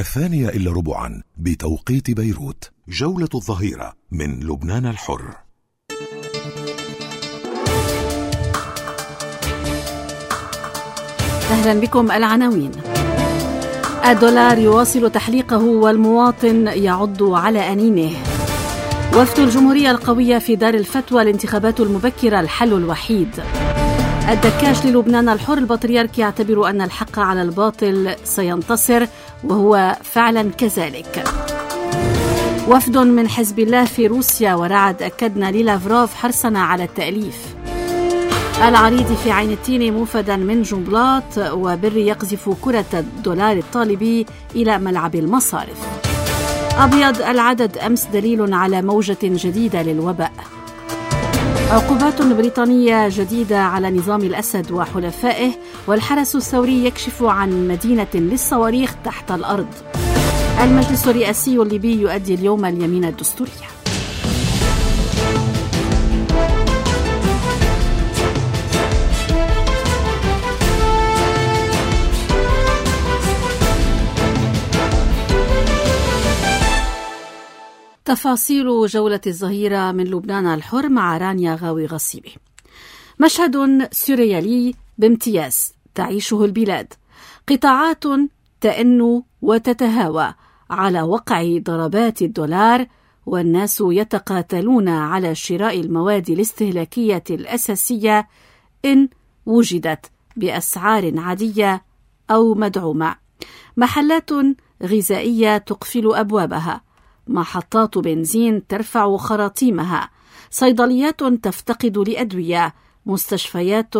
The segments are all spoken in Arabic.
2:15 بتوقيت بيروت. جولة الظهيرة من لبنان الحر. أهلا بكم. العناوين: الدولار يواصل تحليقه والمواطن يعض على أنينه. وفد الجمهورية القوية في دار الفتوى: الانتخابات المبكرة الحل الوحيد. الدكاش للبنان الحر: البطريرك يعتبر أن الحق على الباطل سينتصر، وهو فعلا كذلك. وفد من حزب الله في روسيا ورعد: أكدنا للافروف حرصنا على التأليف. العريض في عين التين: موفدا من جنبلاط وبر يقذف كرة الدولار الطالبي إلى ملعب المصارف. أبيض العدد: أمس دليل على موجة جديدة للوباء. عقوبات بريطانية جديدة على نظام الأسد وحلفائه، والحرس الثوري يكشف عن مدينة للصواريخ تحت الأرض. المجلس الرئاسي الليبي يؤدي اليوم اليمين الدستورية. تفاصيل جولة الظهيرة من لبنان الحر مع رانيا غاوي غصيبي. مشهد سوريالي بامتياز تعيشه البلاد، قطاعات تئن وتتهاوى على وقع ضربات الدولار، والناس يتقاتلون على شراء المواد الاستهلاكية الأساسية إن وجدت بأسعار عادية أو مدعومة. محلات غذائية تقفل أبوابها، محطات بنزين ترفع خراطيمها، صيدليات تفتقد لأدوية، مستشفيات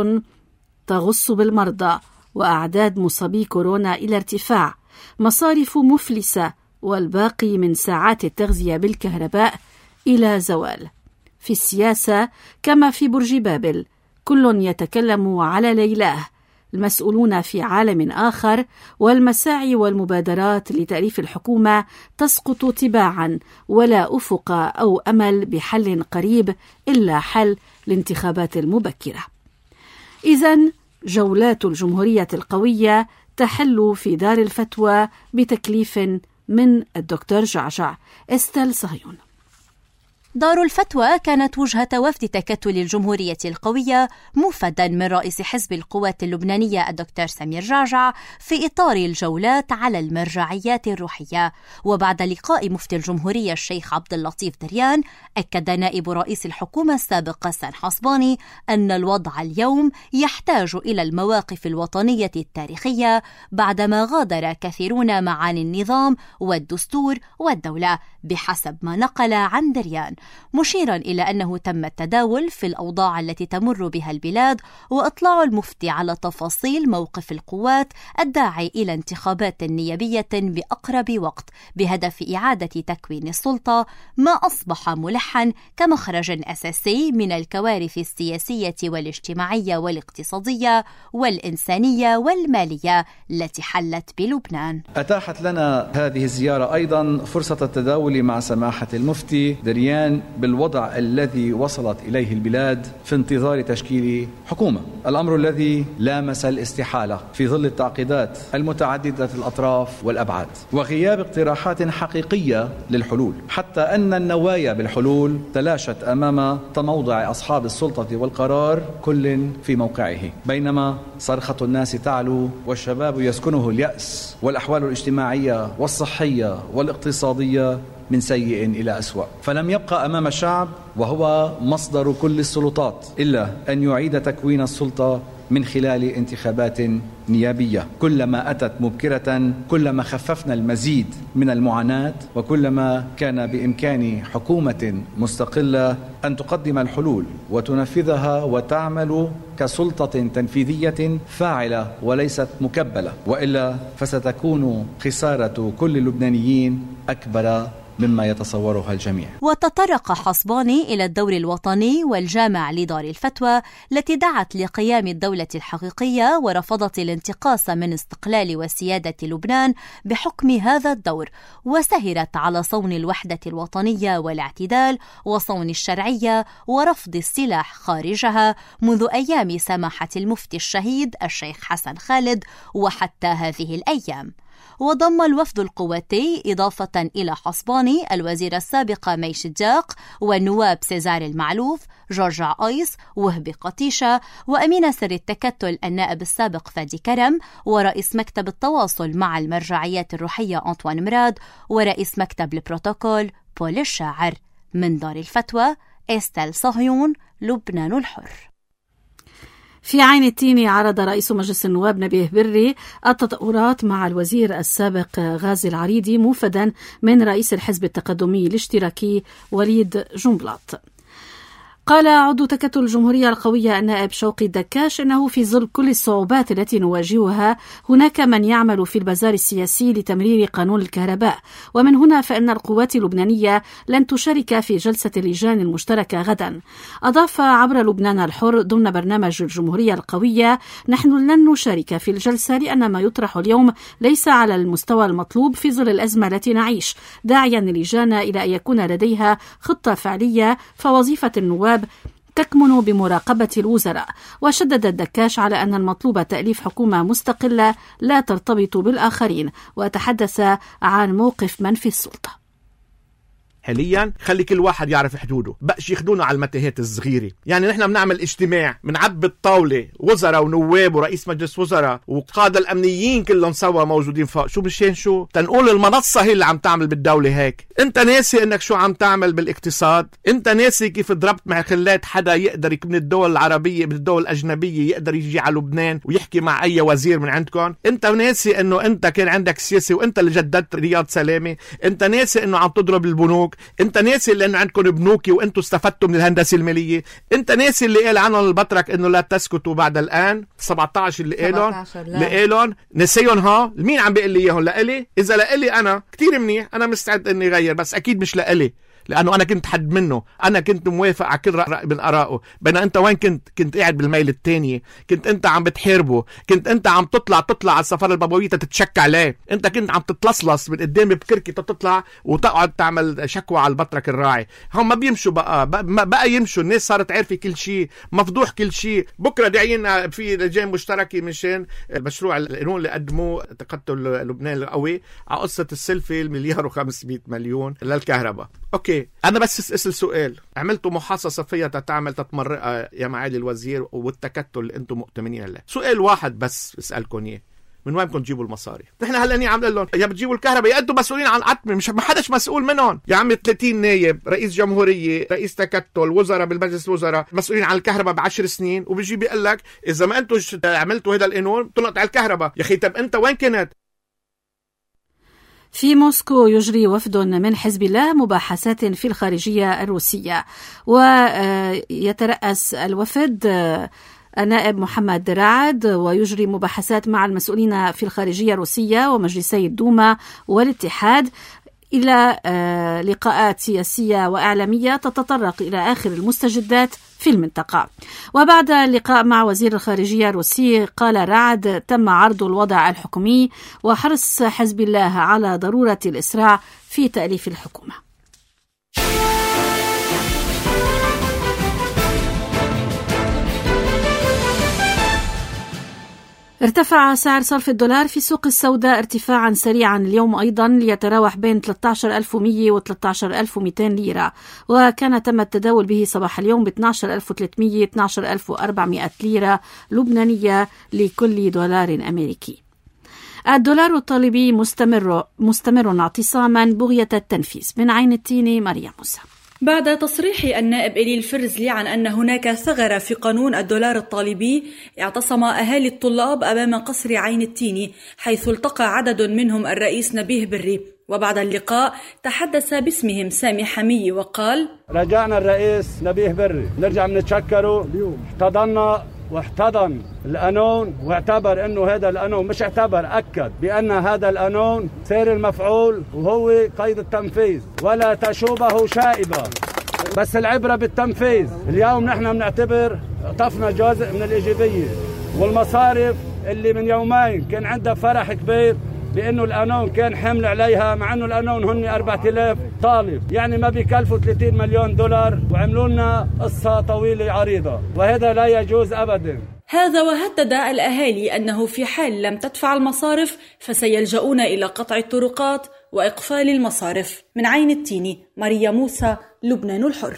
تغص بالمرضى، وأعداد مصابي كورونا إلى ارتفاع، مصارف مفلسة، والباقي من ساعات التغذية بالكهرباء إلى زوال. في السياسة كما في برج بابل، كل يتكلم على ليلاه، المسؤولون في عالم آخر، والمساعي والمبادرات لتأليف الحكومة تسقط تباعا، ولا أفق أو أمل بحل قريب إلا حل الانتخابات المبكرة. إذن جولات الجمهورية القوية تحل في دار الفتوى بتكليف من الدكتور جعجع. استل صهيون. دار الفتوى كانت وجهة وفد تكتل الجمهورية القوية موفدا من رئيس حزب القوات اللبنانية الدكتور سمير جعجع في إطار الجولات على المرجعيات الروحية. وبعد لقاء مفتي الجمهورية الشيخ عبد اللطيف دريان، أكد نائب رئيس الحكومة السابق حسن حصباني أن الوضع اليوم يحتاج إلى المواقف الوطنية التاريخية بعدما غادر كثيرون معاني النظام والدستور والدولة، بحسب ما نقل عن دريان، مشيرا إلى أنه تم التداول في الأوضاع التي تمر بها البلاد، وإطلاع المفتي على تفاصيل موقف القوات الداعي إلى انتخابات نيابية بأقرب وقت بهدف إعادة تكوين السلطة، ما أصبح ملحا كمخرج أساسي من الكوارث السياسية والاجتماعية والاقتصادية والإنسانية والمالية التي حلت بلبنان. أتاحت لنا هذه الزيارة أيضا فرصة التداول مع سماحة المفتي دريان بالوضع الذي وصلت إليه البلاد في انتظار تشكيل حكومة، الأمر الذي لامس الاستحالة في ظل التعقيدات المتعددة الأطراف والأبعاد وغياب اقتراحات حقيقية للحلول، حتى أن النوايا بالحلول تلاشت أمام تموضع أصحاب السلطة والقرار كل في موقعه، بينما صرخة الناس تعلو والشباب يسكنه اليأس، والأحوال الاجتماعية والصحية والاقتصادية من سيء إلى أسوأ. فلم يبقى أمام الشعب، وهو مصدر كل السلطات، إلا أن يعيد تكوين السلطة من خلال انتخابات نيابية. كلما أتت مبكرة كلما خففنا المزيد من المعاناة، وكلما كان بإمكان حكومة مستقلة أن تقدم الحلول وتنفذها وتعمل كسلطة تنفيذية فاعلة وليست مكبلة، وإلا فستكون خسارة كل اللبنانيين أكبر مما يتصورها الجميع. وتطرق حصباني إلى الدور الوطني والجامع لدار الفتوى التي دعت لقيام الدولة الحقيقية ورفضت الانتقاص من استقلال وسيادة لبنان بحكم هذا الدور، وسهرت على صون الوحدة الوطنية والاعتدال وصون الشرعية ورفض السلاح خارجها منذ أيام سماحة المفتي الشهيد الشيخ حسن خالد وحتى هذه الأيام. وضم الوفد القوتي إضافة إلى حصباني الوزير السابق مي شداق والنواب سيزار المعلوف، جورج أيس، وهبي قطيشة، وأمين سر التكتل النائب السابق فادي كرم، ورئيس مكتب التواصل مع المرجعيات الروحية أنطوان مراد، ورئيس مكتب البروتوكول بول الشاعر. من دار الفتوى إستيل صهيون، لبنان الحر. في عين التين عرض رئيس مجلس النواب نبيه بري التطورات مع الوزير السابق غازي العريضي موفدا من رئيس الحزب التقدمي الاشتراكي وليد جنبلاط. قال عضو تكتل الجمهورية القوية النائب شوقي الدكاش إنه في ظل كل الصعوبات التي نواجهها هناك من يعمل في البازار السياسي لتمرير قانون الكهرباء، ومن هنا فإن القوات اللبنانية لن تشارك في جلسة اللجان المشتركة غدا. أضاف عبر لبنان الحر ضمن برنامج الجمهورية القوية: نحن لن نشارك في الجلسة لأن ما يطرح اليوم ليس على المستوى المطلوب في ظل الأزمة التي نعيش، داعيا اللجان إلى أن يكون لديها خطة فعلية، فوظيفة النواب تكمن بمراقبة الوزراء. وشدد الدكاش على أن المطلوب تأليف حكومة مستقلة لا ترتبط بالآخرين، وتحدث عن موقف من في السلطة. حاليا خلي كل واحد يعرف حدوده، بقش يخدونا على المتاهات الصغيرة. يعني نحن بنعمل اجتماع بنعبي الطاولة وزراء ونواب ورئيس مجلس وزراء وقادة الأمنيين كلهم سوا موجودين فوق، شو مشان شو؟ تنقول المنصة هي اللي عم تعمل بالدولة هيك. انت ناسي انك شو عم تعمل بالاقتصاد؟ انت ناسي كيف ضربت مع خلات حدا يقدر من الدول العربية بالدول الأجنبية يقدر يجي على لبنان ويحكي مع أي وزير من عندكم؟ انت ناسي انه انت كان عندك سياسة وانت اللي جددت رياض سلامة؟ انت ناسي انه عم تضرب البنوك؟ انت ناسي لانه عندكم بنوكي وانتم استفدتوا من الهندسه الماليه؟ انت ناسي اللي قال عنهم البطرك انه لا تسكتوا بعد الان 17 اللي قالهم نسيهم؟ ها مين عم بيقول لي اياهم؟ لإلي؟ اذا لإلي انا كتير منيح، انا مستعد اني غير، بس اكيد مش لإلي لانه انا كنت حد منه، انا كنت موافق على كل رأي من ارائه. بينما انت وين كنت قاعد بالميل الثانيه، كنت انت عم بتحاربه، كنت انت عم تطلع على السفاره البابويه تتشك عليه، انت كنت عم تتلصلص من قدام بكركي تطلع وتقعد تعمل شكوى على البطرك الراعي. هم ما بيمشوا بقى يمشوا، الناس صارت عارفه كل شيء، مفضوح كل شيء. بكره داعيين في لجان مشتركه مشان مشروع القانون اللي قدموه تقتل لبنان القوي على قصه السلفه $1,500,000,000 للكهرباء. اوكي، انا بس اسال سؤال، عملتوا محاصصه فيها تعمل تتمرق يا معالي الوزير والتكتل اللي انتم مؤتمنين له؟ سؤال واحد بس اسالكم اياه، من وين بدكم تجيبوا المصاري؟ نحن هلا عم نقول لهم يا بتجيبوا الكهرباء يا انتم مسؤولين عن عتمه، مش ما حدش مسؤول منهم. يا عمي 30 نايب، رئيس جمهوريه، رئيس تكتل، وزراء بالمجلس الوزراء مسؤولين عن الكهرباء ب10 سنين، وبيجي بيقول لك اذا ما انتم عملتوا هذا القانون تنقطع الكهرباء. يا اخي طب انت وين كنت؟ في موسكو يجري وفد من حزب الله مباحثات في الخارجية الروسية، ويترأس الوفد النائب محمد رعد، ويجري مباحثات مع المسؤولين في الخارجية الروسية ومجلسي الدوما والاتحاد إلى لقاءات سياسية وإعلامية تتطرق إلى آخر المستجدات في المنطقة. وبعد اللقاء مع وزير الخارجية الروسي قال رعد تم عرض الوضع الحكومي وحرص حزب الله على ضرورة الإسراع في تأليف الحكومة. ارتفع سعر صرف الدولار في سوق السوداء ارتفاعا سريعا اليوم أيضا ليتراوح بين 13,100 و 13,200 ليرة، وكان تم التداول به صباح اليوم ب 12,300 12,400 ليرة لبنانية لكل دولار أمريكي. الدولار الطالبي مستمر اعتصاما بغية التنفيذ. من عين التين مريم موسى. بعد تصريح النائب إلي الفرزلي عن أن هناك ثغرة في قانون الدولار الطالبي، اعتصم أهالي الطلاب أمام قصر عين التين، حيث التقى عدد منهم الرئيس نبيه بري. وبعد اللقاء تحدث باسمهم سامي حمية وقال: رجعنا الرئيس نبيه بري، نرجع بنتشكره. احتضنا واحتضن القانون واعتبر انه هذا القانون، مش اعتبر، اكد بان هذا القانون سير المفعول وهو قيد التنفيذ ولا تشوبه شائبه، بس العبره بالتنفيذ. اليوم نحن بنعتبر طفنا جزء من الايجابيه، والمصارف اللي من يومين كان عندها فرح كبير بانه القانون كان حمل عليها، مع انه القانون هن 4000 طالب، يعني ما بيكلفوا 30 مليون دولار، وعملوا لنا قصه طويله عريضه، وهذا لا يجوز ابدا. هذا وهدد الأهالي أنه في حال لم تدفع المصارف فسيلجؤون إلى قطع الطرقات وإقفال المصارف. من عين التيني، ماريا موسى، لبنان الحر.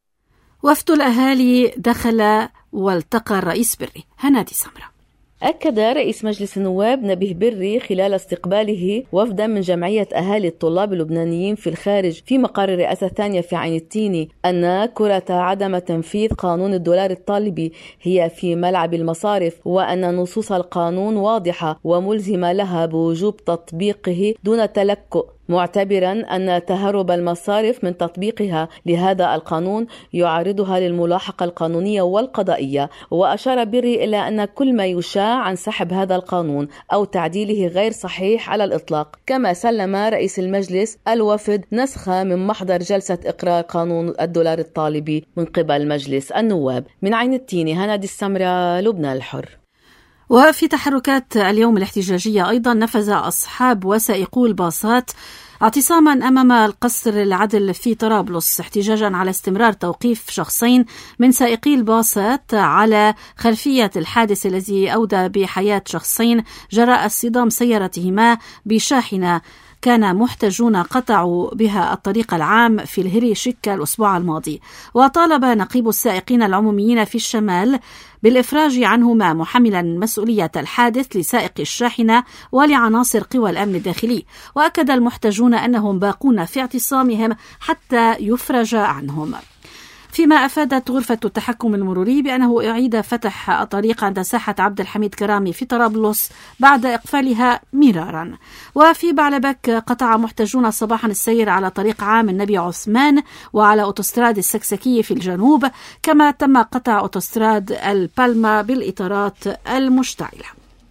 وفد الأهالي دخل والتقى الرئيس بري. هنادي سمرة. أكد رئيس مجلس النواب نبيه بري خلال استقباله وفدا من جمعية أهالي الطلاب اللبنانيين في الخارج في مقر الرئاسة الثانية في عين التيني أن كرة عدم تنفيذ قانون الدولار الطالبي هي في ملعب المصارف، وأن نصوص القانون واضحة وملزمة لها بوجوب تطبيقه دون تلكؤ، معتبرا أن تهرب المصارف من تطبيقها لهذا القانون يعرضها للملاحقة القانونية والقضائية. وأشار بري إلى أن كل ما يشاع عن سحب هذا القانون أو تعديله غير صحيح على الإطلاق. كما سلم رئيس المجلس الوفد نسخة من محضر جلسة إقرار قانون الدولار الطالبي من قبل مجلس النواب. من عين التيني، هنادي السمرة، لبنان الحر. وفي تحركات اليوم الاحتجاجية أيضا نفذ أصحاب وسائقو الباصات اعتصاما أمام القصر العدل في طرابلس احتجاجا على استمرار توقيف شخصين من سائقي الباصات على خلفية الحادث الذي أودى بحياة شخصين جراء اصطدام سيارتهما بشاحنة كان محتجون قطعوا بها الطريق العام في الهري شكا الأسبوع الماضي. وطالب نقيب السائقين العموميين في الشمال بالإفراج عنهما محملا مسؤولية الحادث لسائق الشاحنة ولعناصر قوى الأمن الداخلي. وأكد المحتجون أنهم باقون في اعتصامهم حتى يفرج عنهم. فيما أفادت غرفة التحكم المروري بأنه أعيد فتح الطريق عند ساحة عبد الحميد كرامي في طرابلس بعد إقفالها مرارا. وفي بعلبك قطع محتجون صباحا السير على طريق عام النبي عثمان وعلى أوتوستراد السكسكية في الجنوب، كما تم قطع أوتوستراد البالما بالإطارات المشتعلة.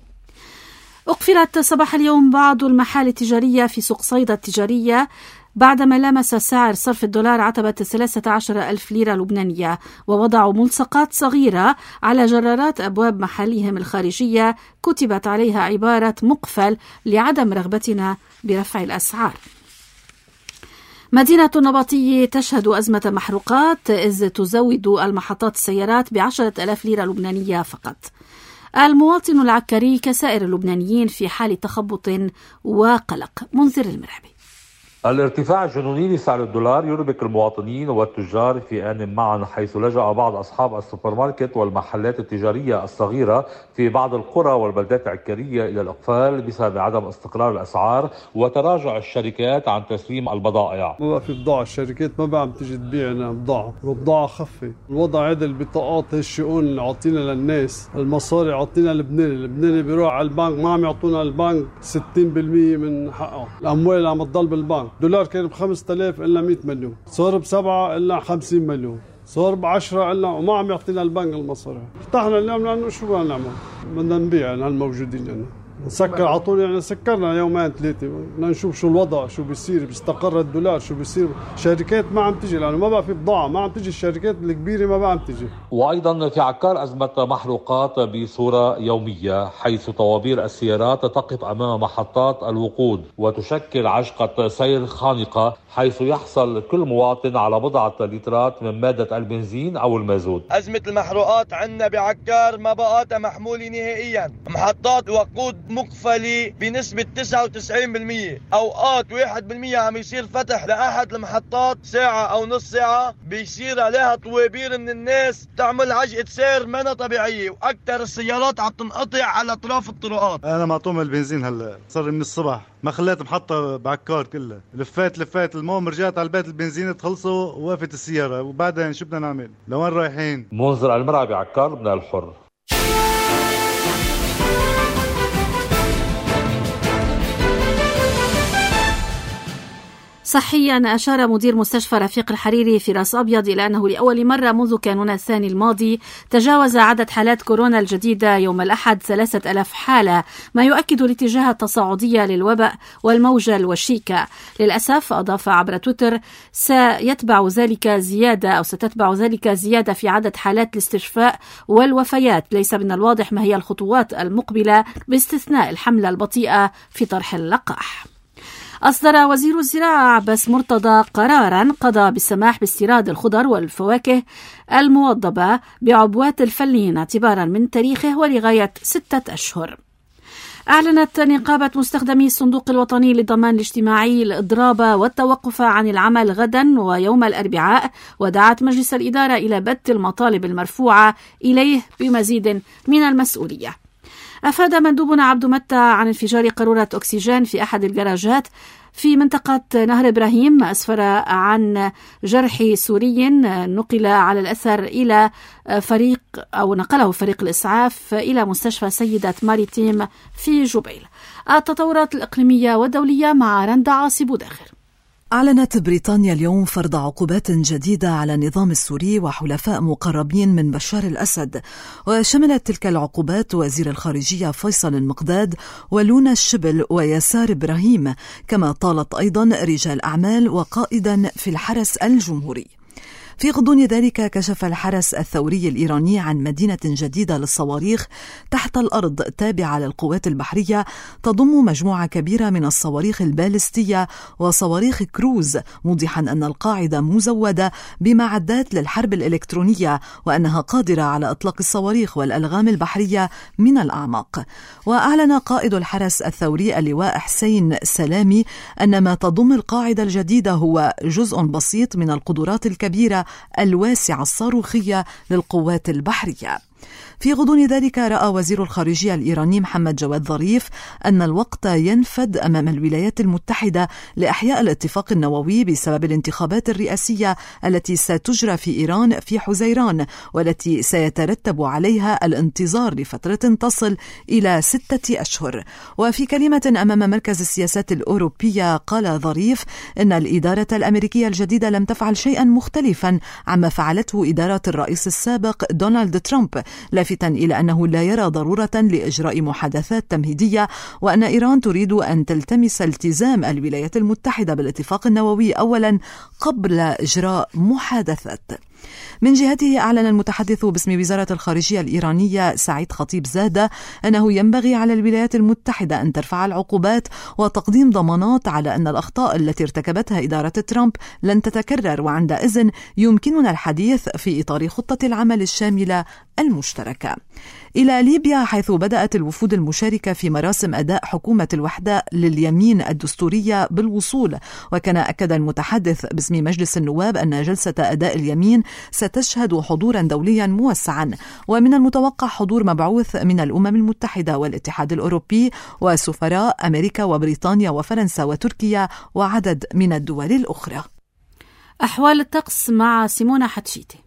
أقفلت صباح اليوم بعض المحال التجارية في سوق صيدا التجارية بعدما لمس سعر صرف الدولار عتبة 13,000 ليرة لبنانية، ووضعوا ملصقات صغيرة على جرارات أبواب محلهم الخارجية كتبت عليها عبارة مقفل لعدم رغبتنا برفع الأسعار. مدينة النبطية تشهد أزمة محروقات إذ تزود المحطات السيارات ب10,000 ليرة لبنانية فقط. المواطن العكري كسائر اللبنانيين في حال تخبط وقلق. منذر المرحبي. الارتفاع الجنوني لسعر الدولار يربك المواطنين والتجار في آن معا، حيث لجأ بعض أصحاب السوبر ماركت والمحلات التجارية الصغيرة في بعض القرى والبلدات العكرية إلى الإقفال بسبب عدم استقرار الأسعار وتراجع الشركات عن تسليم البضائع. ما بقى في بضاعة، الشركات ما بقى عم تيجي تبيع لنا بضاعة، والبضاعة خفة. الوضع هذا البطاقات هالشؤون اللي عطينا للناس، المصاري عطينا اللبناني بيروح على البنك ما عم يعطونا البنك 60% من حقه، الأموال عم تضل بالبنك. دولار كان ب5,000 إلا 100 مليون، صار ب7 إلا 50 مليون، صار ب10 إلا وما عم يعطينا البنك المصاري. فتحنا اليوم لأنه شو بدنا نعمل؟ بدنا نبيع هالموجودين لنا. نسكر على طول، يعني سكرنا يومين 3 بدنا نشوف شو الوضع، شو بيصير، بيستقر الدولار، شو بيصير. شركات ما عم تجي لأنه ما بقى في بضاعة، ما عم تجي الشركات الكبيرة، ما بقى عم تجي. وأيضا في عكار أزمة محروقات بصورة يومية، حيث طوابير السيارات تقف أمام محطات الوقود وتشكل عجقة سير خانقة، حيث يحصل كل مواطن على بضعة لترات من مادة البنزين أو المازوت. أزمة المحروقات عندنا بعكار ما بقات محمولة نهائيا. محطات وقود مقفلة بنسبة 99%، أوقات 1% عم يصير فتح لأحد المحطات ساعة أو نص ساعة بيصير عليها طوابير من الناس تعمل عجقة سير منا طبيعية، وأكثر السيارات عم تنقطع على أطراف الطرقات. أنا معطوم البنزين هلا صار من الصبح، ما خليت محطة بعكار كلها، لفات المهم رجعت على البيت البنزين تخلصوا ووقفت السيارة، وبعدين شو بدنا نعمل؟ لوين رايحين؟ منذر المرعبي، عكار، لبنان الحر. صحيا، أشار مدير مستشفى رفيق الحريري في راس أبيض إلى أنه لأول مرة منذ كانون الثاني الماضي تجاوز عدد حالات كورونا الجديدة يوم الأحد 3,000 حالة، ما يؤكد الاتجاه التصاعدي للوباء والموجة الوشيكة. للأسف أضاف عبر تويتر ستتبع ذلك زيادة في عدد حالات الاستشفاء والوفيات. ليس من الواضح ما هي الخطوات المقبلة باستثناء الحملة البطيئة في طرح اللقاح. أصدر وزير الزراعة عباس مرتضى قراراً قضى بالسماح باستيراد الخضر والفواكه الموضبة بعبوات الفلين اعتباراً من تاريخه ولغاية 6 أشهر. أعلنت نقابة مستخدمي الصندوق الوطني للضمان الاجتماعي الإضراب والتوقف عن العمل غدا ويوم الأربعاء، ودعت مجلس الإدارة إلى بت المطالب المرفوعة إليه بمزيد من المسؤولية. أفاد مندوبنا عبد متى عن انفجار قارورة أكسجين في أحد الجراجات في منطقة نهر إبراهيم، ما أسفر عن جرح سوري نقل على الأثر إلى نقله فريق الإسعاف إلى مستشفى سيدة ماريتيم في جبيل. التطورات الإقليمية والدولية مع رندا عاصي بوداخر. أعلنت بريطانيا اليوم فرض عقوبات جديدة على النظام السوري وحلفاء مقربين من بشار الأسد، وشملت تلك العقوبات وزير الخارجية فيصل المقداد ولونا الشبل ويسار إبراهيم، كما طالت أيضا رجال أعمال وقائدا في الحرس الجمهوري. في غضون ذلك كشف الحرس الثوري الإيراني عن مدينة جديدة للصواريخ تحت الأرض تابعة للقوات البحرية تضم مجموعة كبيرة من الصواريخ البالستية وصواريخ كروز، موضحا أن القاعدة مزودة بمعدات للحرب الإلكترونية وأنها قادرة على إطلاق الصواريخ والألغام البحرية من الأعماق. وأعلن قائد الحرس الثوري اللواء حسين سلامي أن ما تضم القاعدة الجديدة هو جزء بسيط من القدرات الكبيرة الواسعة الصاروخية للقوات البحرية. في غضون ذلك رأى وزير الخارجية الإيراني محمد جواد ظريف أن الوقت ينفد أمام الولايات المتحدة لإحياء الاتفاق النووي بسبب الانتخابات الرئاسية التي ستجرى في إيران في حزيران، والتي سيترتب عليها الانتظار لفترة تصل إلى 6 أشهر. وفي كلمة أمام مركز السياسات الأوروبية قال ظريف إن الإدارة الأمريكية الجديدة لم تفعل شيئا مختلفا عما فعلته إدارة الرئيس السابق دونالد ترامب، لافتا إلى أنه لا يرى ضرورة لإجراء محادثات تمهيدية، وأن إيران تريد أن تلتمس التزام الولايات المتحدة بالاتفاق النووي أولا قبل إجراء محادثات. من جهته أعلن المتحدث باسم وزارة الخارجية الإيرانية سعيد خطيب زادة أنه ينبغي على الولايات المتحدة أن ترفع العقوبات وتقديم ضمانات على أن الأخطاء التي ارتكبتها إدارة ترامب لن تتكرر، وعندئذ يمكننا الحديث في إطار خطة العمل الشاملة المشتركة. إلى ليبيا، حيث بدأت الوفود المشاركة في مراسم أداء حكومة الوحدة لليمين الدستورية بالوصول. وكان أكد المتحدث باسم مجلس النواب أن جلسة أداء اليمين ستشهد حضورا دوليا موسعا، ومن المتوقع حضور مبعوث من الأمم المتحدة والاتحاد الأوروبي وسفراء أمريكا وبريطانيا وفرنسا وتركيا وعدد من الدول الأخرى. أحوال الطقس مع سيمونة حتشيتي.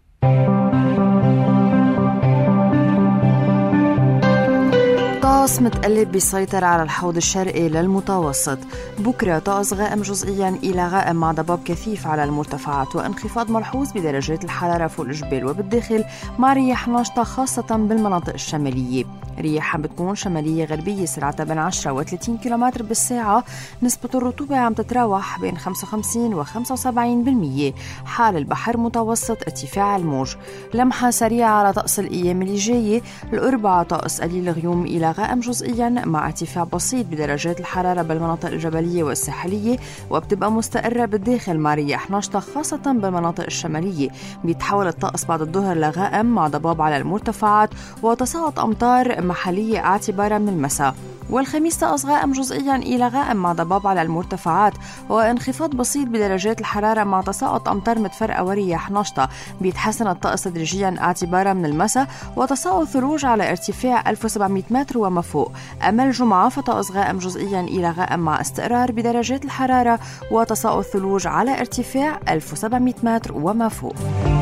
طقس متقلب بيسيطر على الحوض الشرقي للمتوسط. بكرة طقس غائم جزئيا إلى غائم مع ضباب كثيف على المرتفعات وانخفاض ملحوظ بدرجات الحرارة فوق الجبال وبالداخل، مع رياح ناشطة خاصة بالمناطق الشمالية. رياح بتكون شمالية غربية سرعتها بين 10 و 30 كيلومتر بالساعة. نسبة الرطوبة عم تتراوح بين 55 و 75%. حال البحر متوسط ارتفاع الموج. لمحة سريعة على طقس الأيام اللي جاية. الأربعاء طقس قليل غيوم إلى غائم جزئيا مع ارتفاع بسيط بدرجات الحرارة بالمناطق الجبلية والساحلية، وبتبقى مستقرة بالداخل مع رياح ناشطة خاصة بالمناطق الشمالية. بيتحول الطقس بعد الظهر لغائم مع ضباب على المرتفعات وتساقط أمطار محلية اعتبارا من المساء. والخميس طقس غائم جزئيا إلى غائم مع ضباب على المرتفعات وانخفاض بسيط بدرجات الحرارة مع تساقط أمطار متفرقة ورياح ناشطة. بيتحسن الطقس تدريجيا اعتبارا من المساء وتساقط ثلوج على ارتفاع 1700 متر وما فوق. أما الجمعة فطقس غائم جزئيا إلى غائم مع استقرار بدرجات الحرارة وتساقط ثلوج على ارتفاع 1700 متر وما فوق.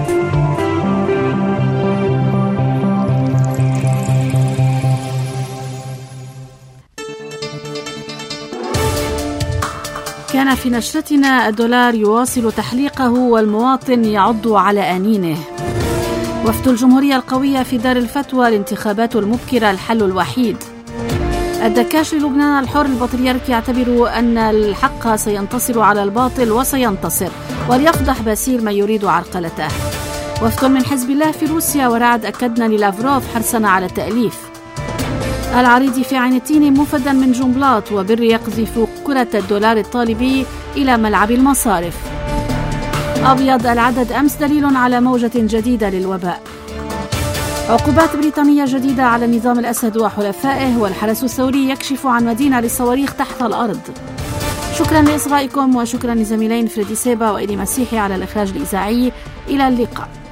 كان في نشرتنا الدولار يواصل تحليقه والمواطن يعض على أنينه. وفد الجمهورية القوية في دار الفتوى الانتخابات المبكرة الحل الوحيد. الدكاش للبنان الحر البطريرك يعتبر أن الحق سينتصر على الباطل وسينتصر، وليفضح باسيل من يريد عرقلته. وفد من حزب الله في روسيا ورعد أكدنا للافروف حرصنا على التأليف. العريض في عين التين مفدا من جنبلاط، وبر يقذف كرة الدولار الطالبي إلى ملعب المصارف. أبيض العدد أمس دليل على موجة جديدة للوباء. عقوبات بريطانية جديدة على نظام الأسد وحلفائه، والحرس الثوري يكشف عن مدينة للصواريخ تحت الأرض. شكرا لإصغائكم، وشكرا لزميلين فريدي سيبا وإيدي مسيحي على الإخراج الإذاعي. إلى اللقاء.